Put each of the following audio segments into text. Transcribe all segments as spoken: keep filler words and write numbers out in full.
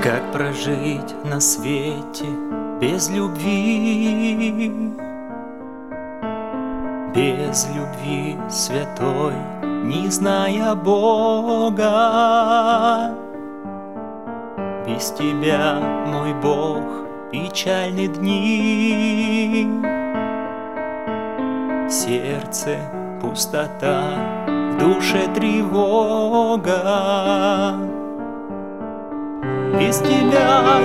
Как прожить на свете без любви? Без любви святой, не зная Бога. Без тебя, мой Бог, печальны дни. В сердце пустота, в душе тревога. Без тебя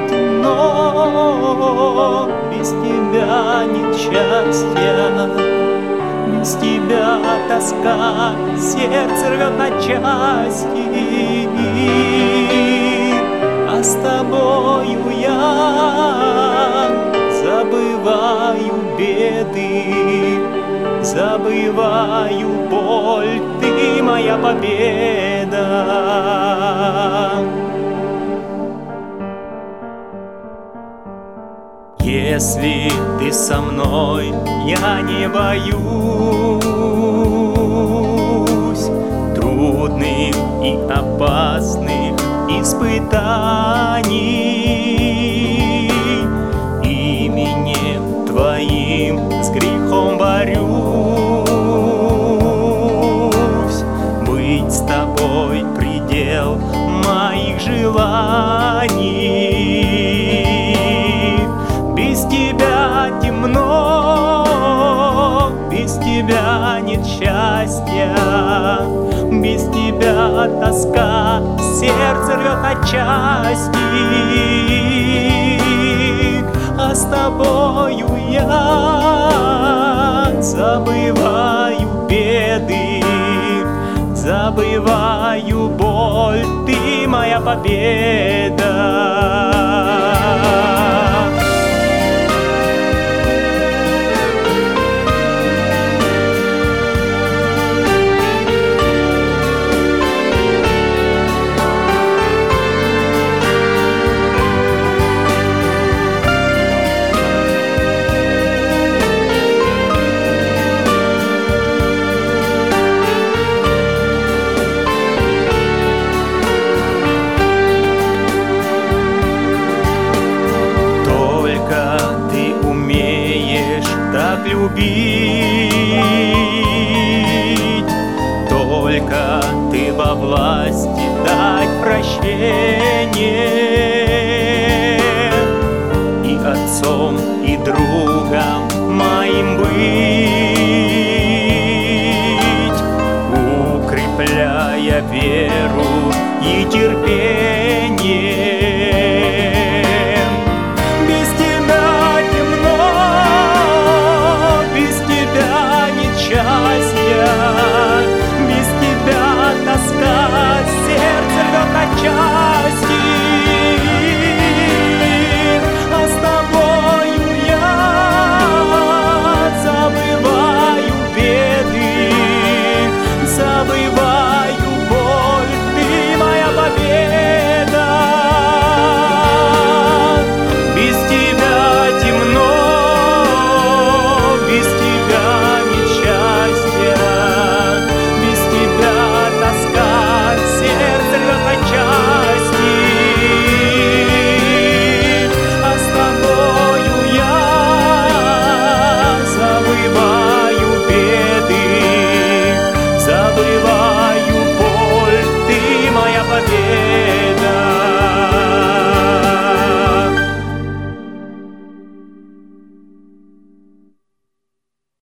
темно, без тебя нет счастья, без тебя тоска, сердце рвет на части. А с тобою я забываю беды, забываю боль, ты моя победа. Если ты со мной, я не боюсь трудных и опасных испытаний. Именем Твоим с грехом борюсь. Быть с Тобой предел моих желаний. Без тебя темно, без тебя нет счастья, без тебя тоска, сердце рвет на части. А с тобою я забываю беды, забываю боль, ты моя победа.